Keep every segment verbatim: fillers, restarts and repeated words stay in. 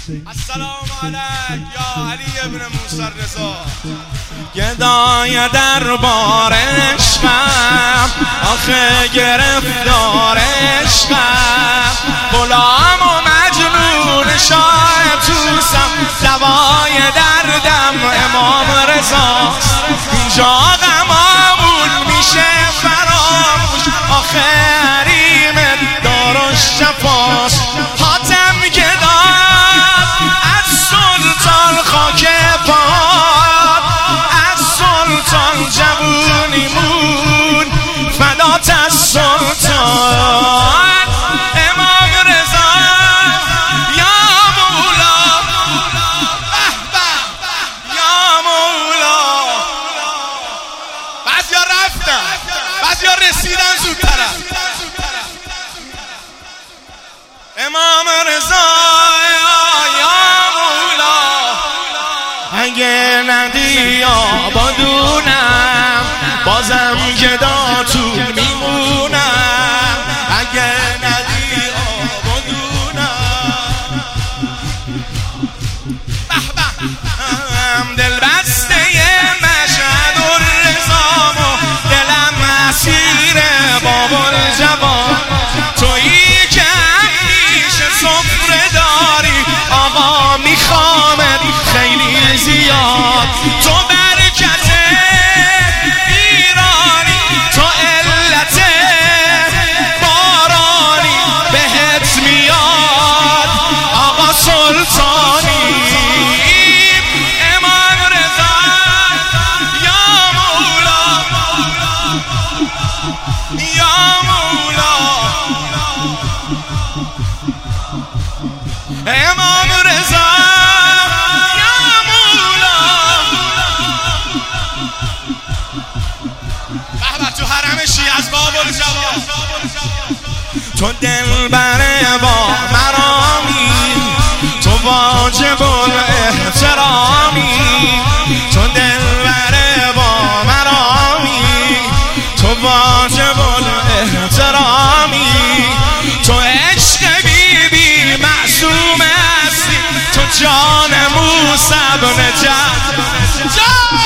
السلام علیک یا علی ابن موسی رضا. گدای دربار عشقم، آخه گرفتار عشقم، غلام و مجنون شاه توسم، دوای دردم امام رضاست. اینجا غمامون میشه فراموش، آخه حریم دارالشفاست. حاتم گدای از سلطان خاک پات، از سلطان جوونیمون فدات از سلطان. امام رضا یا مولا، یا مولا. بعضیا رفتن، بعضیا رسیدن زودتر. امام رضا یا مولا، اگه ندی آبادونم بازم گداتون میمونم. اگه ندی آبادونم دل بسته مشهد الرضامو، دلم اسیر باب الجوان. تویی که همیشه سفره داری، آقا میخوامت خیلی زیاد. تو برکت ایرانی، تو علت بارانی، بهت میاد آقا سلطانی. امام رضا یا مولا، یا مولا. امام رضا یا مولا. بابا تو حرم شیعه از باب الجواد، تو دلبر با مرامی، تو واجب الاحترامی. تو دلبر با مرامی، تو واجب الاحترامی. تو عشق بیبی معصوم هستی، تو جان موسی بن جعفر.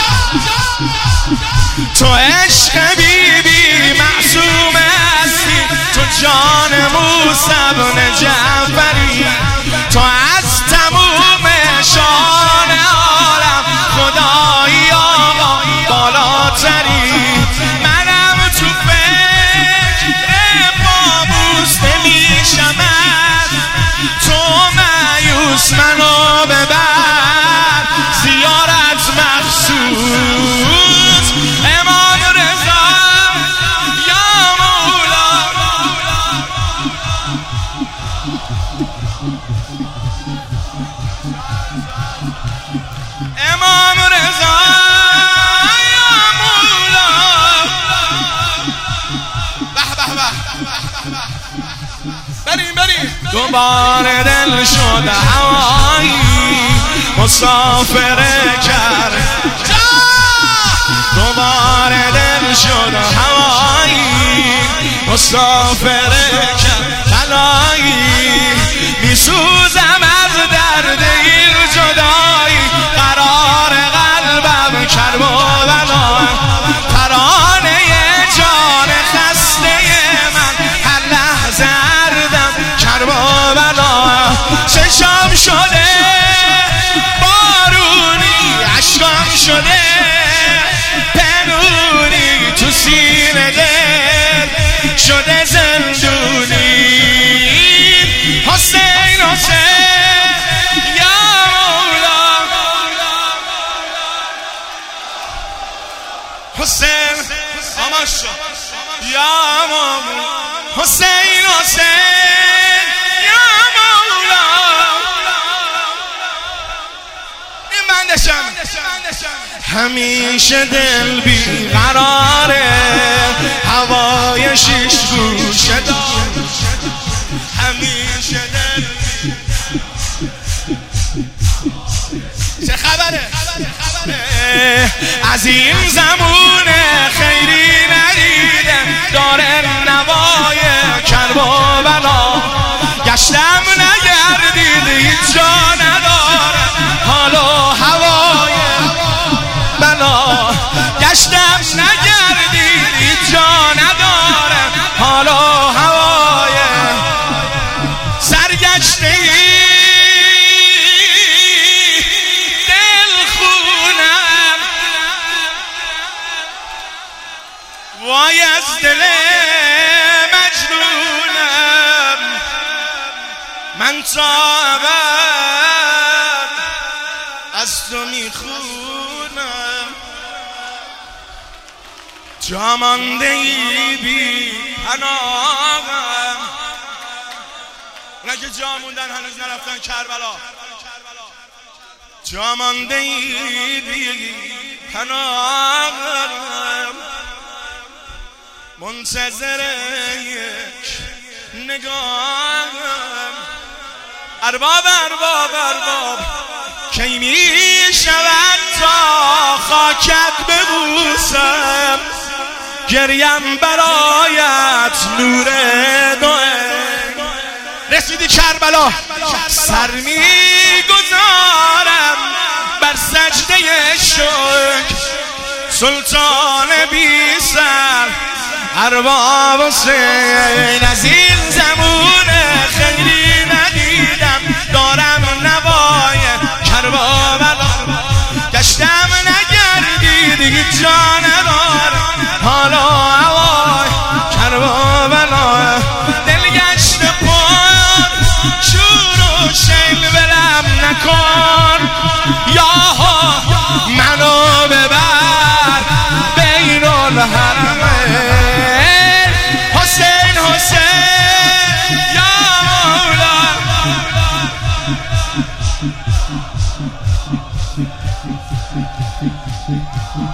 تو عشق بیبی معصوم هستی، تو جان موسی بن جعفری. تو از تموم شان عالم خدایی آقا بالاتری. منم تو فکر بابوس نمیشم، تو مایوس منو ببر زیارت مخصوص. امام رضا یا مولا. امام رضا یا مولا. به به به، بریم بریم. دوباره دل شد هوایی، مسافره کرد. دوباره دل شد هوایی، مسافره کرد. بلایی میسوزم از درد این جدایی، قرار قلبم کرب و بلا. ترانه جان خسته من هر لحظه اردم کرب و بلا. چشم شده بارونی، عشقم شده پنونی، تو سینه دل شده زندونی. حسین حسین یا مولا. حسین آماشا یا مولا. حسین حسین یا مولا. این بندشم. همیشه دل بی قراره، هوای شیش گوشه دار. همیشه دل چه خبره؟ از این زمون خیری ندیدم، داره نوای کرب و بلا. گشتم نگردید هیچ جا نداره، گشتم نگردید جا ندارم حال و هوای سرگشته دل خونم وای از دل مجنونم من تا ابد از تو میخونم جا مانده ای بی پناهم اونا که جا موندن هنوز نرفتن کربلا جا مانده ای بی پناهم منتظر یک نگاهم ارباب ارباب ارباب کی می شود تا خاکت ببوسم گریم برایت نور دوه رسیدی کربلا سر می گذارم بر سجده شکر سلطان بی سر ارباب حسین از این زمون خیلی ندیدم دارم نوای کربلا گشتم نگردی دیگه جا ندارم حالا هوای کربلا دل گشت پر شور و شیل بلم نکن یا منو ببر بین الحرمین حسین حسین یا مولا